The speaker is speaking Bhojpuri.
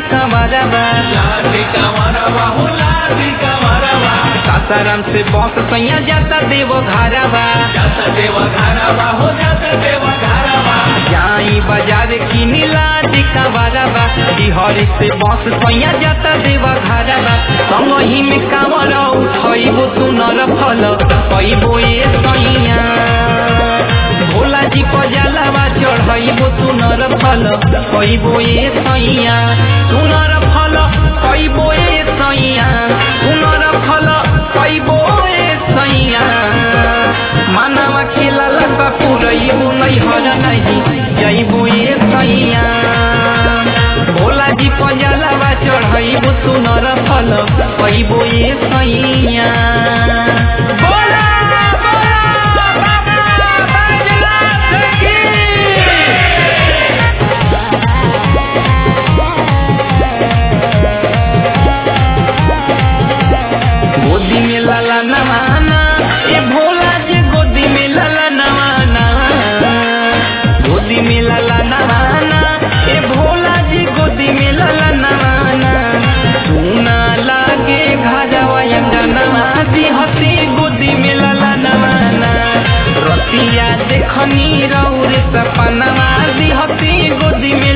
कमरवा सासाराम से बस सैया जाता देव घरवा जाई बाजार की नीलादी कमरवा बिहारी से बस सैया जाता देव घरवा संगही में कांवर उठइबो सुनर फल कइबो ए सैया भोला जी पजलवा चढ़इबो सुनर फल कइबो ए सैया सुनर फल कइबो ए सैया सुनर फल कइबो ए सैया मानवा खेलल कपुरइबो नैहर नहीं जइबो ए सैया भोला जी पजलवा चढ़इबो सुनर फल कइबो ए सैया गोदी में लाला नवाना ए भोला जी गोदी में लाला नवाना गोदी में लाला नवाना ए भोला जी गोदी में लाला नवाना सुना लागे घरवा अंगनवा दी हसी गोदी में लाला नवाना रतिया देखनी रौरे सपनवा दी हसी गोदी में